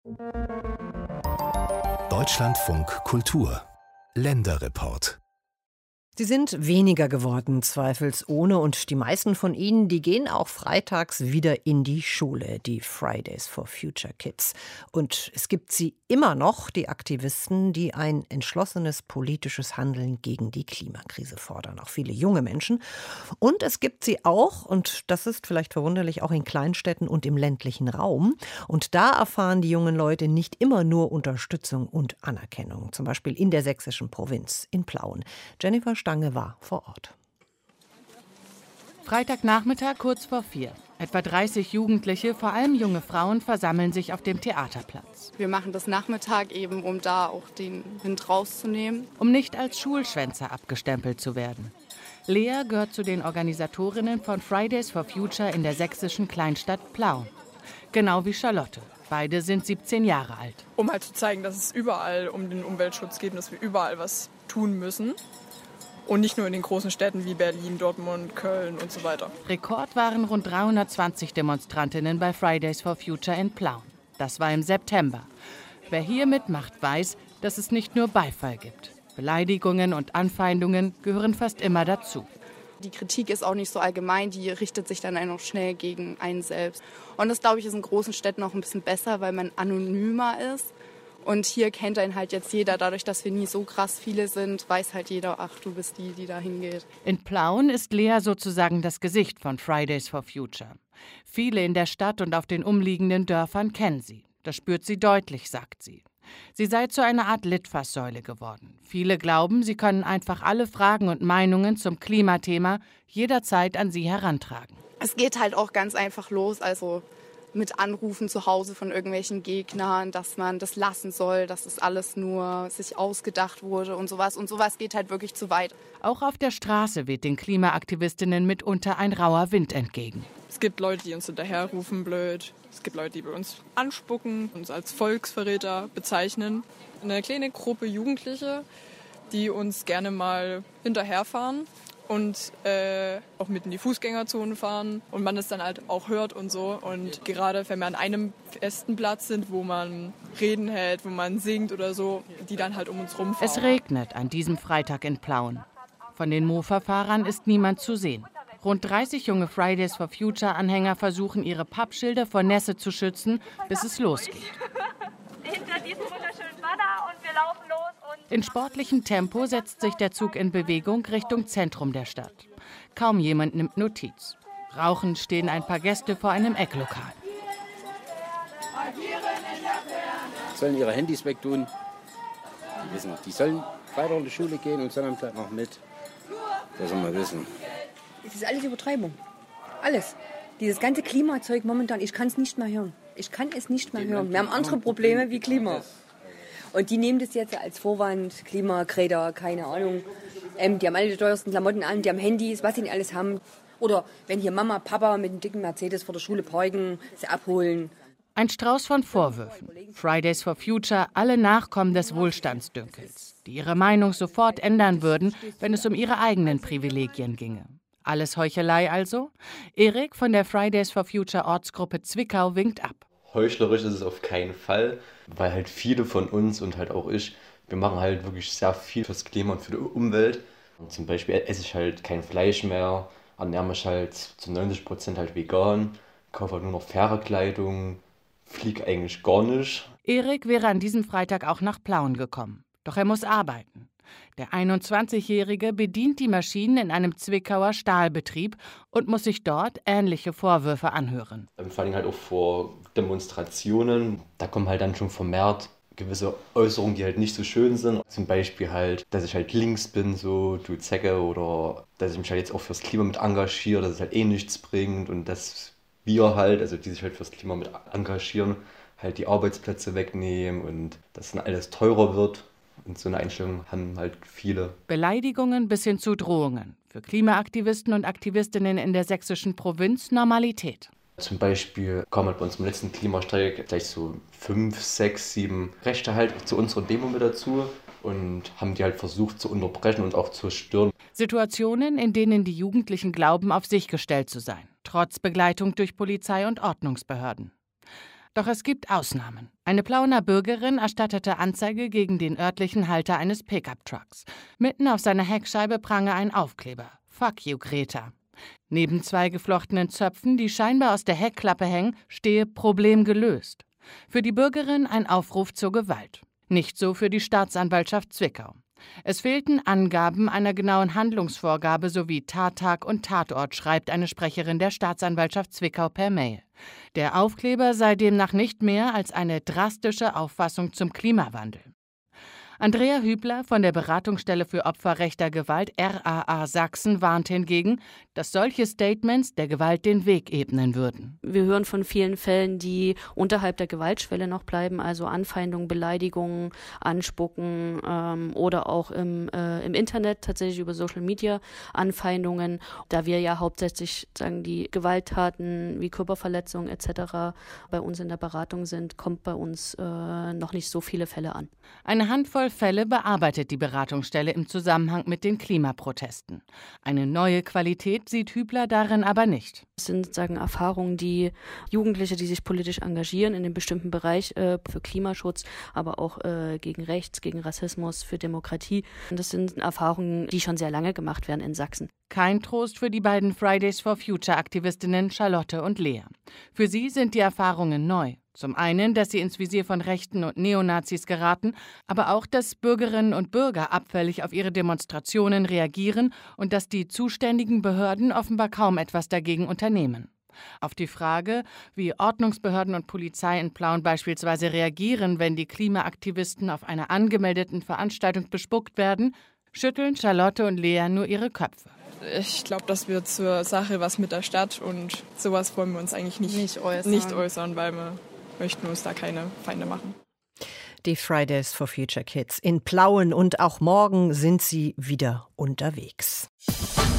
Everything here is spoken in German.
Deutschlandfunk Kultur Länderreport. Sie sind weniger geworden, zweifelsohne, und die meisten von ihnen, die gehen auch freitags wieder in die Schule, die Fridays for Future Kids. Und es gibt sie immer noch, die Aktivisten, die ein entschlossenes politisches Handeln gegen die Klimakrise fordern, auch viele junge Menschen. Und es gibt sie auch, und das ist vielleicht verwunderlich, auch in Kleinstädten und im ländlichen Raum. Und da erfahren die jungen Leute nicht immer nur Unterstützung und Anerkennung, zum Beispiel in der sächsischen Provinz, in Plauen. Jennifer Stange war vor Ort. Freitagnachmittag kurz vor 4. Etwa 30 Jugendliche, vor allem junge Frauen, versammeln sich auf dem Theaterplatz. Wir machen das Nachmittag eben, um da auch den Wind rauszunehmen. Um nicht als Schulschwänzer abgestempelt zu werden. Lea gehört zu den Organisatorinnen von Fridays for Future in der sächsischen Kleinstadt Plauen. Genau wie Charlotte. Beide sind 17 Jahre alt. Um halt zu zeigen, dass es überall um den Umweltschutz geht und dass wir überall was tun müssen. Und nicht nur in den großen Städten wie Berlin, Dortmund, Köln und so weiter. Rekord waren rund 320 Demonstrantinnen bei Fridays for Future in Plauen. Das war im September. Wer hier mitmacht, weiß, dass es nicht nur Beifall gibt. Beleidigungen und Anfeindungen gehören fast immer dazu. Die Kritik ist auch nicht so allgemein, die richtet sich dann auch schnell gegen einen selbst. Und das, glaube ich, ist in großen Städten auch ein bisschen besser, weil man anonymer ist. Und hier kennt einen halt jetzt jeder. Dadurch, dass wir nie so krass viele sind, weiß halt jeder, ach, du bist die da hingeht. In Plauen ist Lea sozusagen das Gesicht von Fridays for Future. Viele in der Stadt und auf den umliegenden Dörfern kennen sie. Das spürt sie deutlich, sagt sie. Sie sei zu einer Art Litfaßsäule geworden. Viele glauben, sie können einfach alle Fragen und Meinungen zum Klimathema jederzeit an sie herantragen. Es geht halt auch ganz einfach los, also mit Anrufen zu Hause von irgendwelchen Gegnern, dass man das lassen soll, dass es alles nur sich ausgedacht wurde und sowas. Und sowas geht halt wirklich zu weit. Auch auf der Straße weht den Klimaaktivistinnen mitunter ein rauer Wind entgegen. Es gibt Leute, die uns hinterherrufen, blöd. Es gibt Leute, die bei uns anspucken, uns als Volksverräter bezeichnen. Eine kleine Gruppe Jugendliche, die uns gerne mal hinterherfahren und auch mit in die Fußgängerzone fahren und man es dann halt auch hört und so. Und gerade wenn wir an einem festen Platz sind, wo man Reden hält, wo man singt oder so, die dann halt um uns rumfahren. Es regnet an diesem Freitag in Plauen. Von den Mofa-Fahrern ist niemand zu sehen. Rund 30 junge Fridays for Future-Anhänger versuchen, ihre Pappschilder vor Nässe zu schützen, bis es losgeht. Hinter diesem wunderschönen Banner und wir laufen los. In sportlichem Tempo setzt sich der Zug in Bewegung Richtung Zentrum der Stadt. Kaum jemand nimmt Notiz. Rauchend stehen ein paar Gäste vor einem Ecklokal. Sollen ihre Handys wegtun. Die wissen, die sollen weiter in die Schule gehen und sollen vielleicht noch mit. Das soll man wissen. Es ist alles Übertreibung. Alles. Dieses ganze Klimazeug momentan, ich kann es nicht mehr hören. Ich kann es nicht mehr hören. Wir haben andere Probleme wie Klima. Und die nehmen das jetzt als Vorwand, Klimakräder, keine Ahnung. Die haben alle die teuersten Klamotten an, die haben Handys, was sie nicht alles haben. Oder wenn hier Mama, Papa mit einem dicken Mercedes vor der Schule parken, sie abholen. Ein Strauß von Vorwürfen. Fridays for Future, alle Nachkommen des Wohlstandsdünkels, die ihre Meinung sofort ändern würden, wenn es um ihre eigenen Privilegien ginge. Alles Heuchelei also? Erik von der Fridays for Future Ortsgruppe Zwickau winkt ab. Heuchlerisch ist es auf keinen Fall, weil halt viele von uns und halt auch ich, wir machen halt wirklich sehr viel fürs Klima und für die Umwelt. Und zum Beispiel esse ich halt kein Fleisch mehr, ernähre mich halt zu 90% halt vegan, kaufe halt nur noch faire Kleidung, fliege eigentlich gar nicht. Erik wäre an diesem Freitag auch nach Plauen gekommen. Doch er muss arbeiten. Der 21-Jährige bedient die Maschinen in einem Zwickauer Stahlbetrieb und muss sich dort ähnliche Vorwürfe anhören. Vor allem halt auch vor Demonstrationen, da kommen halt dann schon vermehrt gewisse Äußerungen, die halt nicht so schön sind. Zum Beispiel halt, dass ich halt links bin, so du Zecke, oder dass ich mich halt jetzt auch fürs Klima mit engagiere, dass es halt eh nichts bringt und dass wir halt, also die sich halt fürs Klima mit engagieren, halt die Arbeitsplätze wegnehmen und dass dann alles teurer wird. Und so eine Einstellung haben halt viele. Beleidigungen bis hin zu Drohungen. Für Klimaaktivisten und Aktivistinnen in der sächsischen Provinz Normalität. Zum Beispiel kamen halt bei uns im letzten Klimastreik gleich so 5, 6, 7 Rechte halt zu unserer Demo mit dazu und haben die halt versucht zu unterbrechen und auch zu stören. Situationen, in denen die Jugendlichen glauben, auf sich gestellt zu sein, trotz Begleitung durch Polizei und Ordnungsbehörden. Doch es gibt Ausnahmen. Eine Plauener Bürgerin erstattete Anzeige gegen den örtlichen Halter eines Pickup-Trucks. Mitten auf seiner Heckscheibe prange ein Aufkleber: Fuck you, Greta. Neben 2 geflochtenen Zöpfen, die scheinbar aus der Heckklappe hängen, stehe Problem gelöst. Für die Bürgerin ein Aufruf zur Gewalt. Nicht so für die Staatsanwaltschaft Zwickau. Es fehlten Angaben einer genauen Handlungsvorgabe sowie Tattag und Tatort, schreibt eine Sprecherin der Staatsanwaltschaft Zwickau per Mail. Der Aufkleber sei demnach nicht mehr als eine drastische Auffassung zum Klimawandel. Andrea Hübler von der Beratungsstelle für Opfer rechter Gewalt RAA Sachsen warnt hingegen, dass solche Statements der Gewalt den Weg ebnen würden. Wir hören von vielen Fällen, die unterhalb der Gewaltschwelle noch bleiben, also Anfeindungen, Beleidigungen, Anspucken oder auch im Internet, tatsächlich über Social Media Anfeindungen. Da wir ja hauptsächlich die Gewalttaten wie Körperverletzungen etc. bei uns in der Beratung sind, kommt bei uns noch nicht so viele Fälle an. Eine Handvoll Fälle bearbeitet die Beratungsstelle im Zusammenhang mit den Klimaprotesten. Eine neue Qualität sieht Hübler darin aber nicht. Es sind Erfahrungen, die Jugendliche, die sich politisch engagieren in einem bestimmten Bereich für Klimaschutz, aber auch gegen Rechts, gegen Rassismus, für Demokratie. Und das sind Erfahrungen, die schon sehr lange gemacht werden in Sachsen. Kein Trost für die beiden Fridays for Future Aktivistinnen Charlotte und Lea. Für sie sind die Erfahrungen neu. Zum einen, dass sie ins Visier von Rechten und Neonazis geraten, aber auch, dass Bürgerinnen und Bürger abfällig auf ihre Demonstrationen reagieren und dass die zuständigen Behörden offenbar kaum etwas dagegen unternehmen. Auf die Frage, wie Ordnungsbehörden und Polizei in Plauen beispielsweise reagieren, wenn die Klimaaktivisten auf einer angemeldeten Veranstaltung bespuckt werden, schütteln Charlotte und Lea nur ihre Köpfe. Ich glaube, das wird zur Sache was mit der Stadt und sowas wollen wir uns eigentlich nicht äußern, weil wir möchten uns da keine Feinde machen. Die Fridays for Future Kids in Plauen und auch morgen sind sie wieder unterwegs.